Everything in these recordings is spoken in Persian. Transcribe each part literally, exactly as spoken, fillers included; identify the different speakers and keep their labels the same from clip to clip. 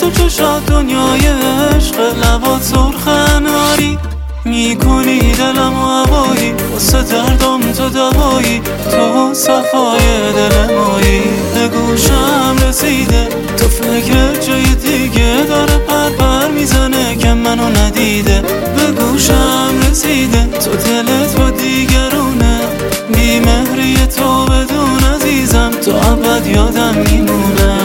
Speaker 1: تو چشات دنیای عشق، لبات سرخ اناری میکنی دلم هوایی، واسه دردم تو دوایی، تو صفای دل مایی. به گوشم رسیده تو فکر جای دیگه داره پر پر میزنه که منو ندیده. به گوشم رسیده تو دلت با دیگرونه، بی مهری تو بدون عزیزم تو ابد یادم میمونه.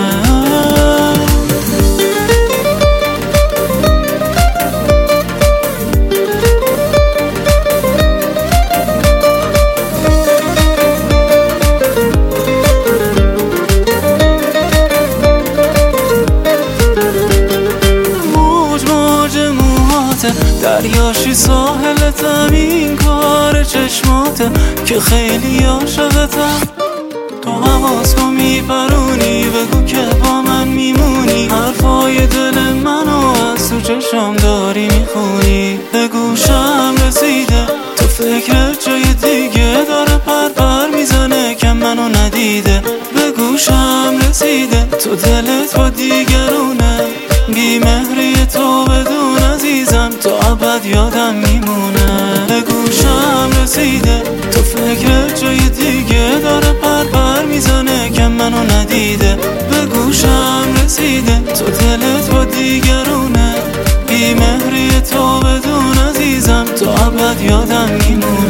Speaker 1: دریاشی ساحلتم، این کار چشماته که خیلی عاشقتم. تو حواسو میپرونی، بگو که با من میمونی، حرفای دل منو از تو چشم داری میخونی. به گوشم رسیده تو فکر جای دیگه داره پر پر میزنه که منو ندیده. به گوشم رسیده تو دلت با دیگرونه، بی مهری تو بدون عزیزم تو ابد یادم میمونه. به گوشم رسیده تو فکر جای دیگه داره پر پر میزنه که منو ندیده. به گوشم رسیده تو دلت با دیگرونه، بی مهری تو بدون عزیزم تو ابد یادم میمونه.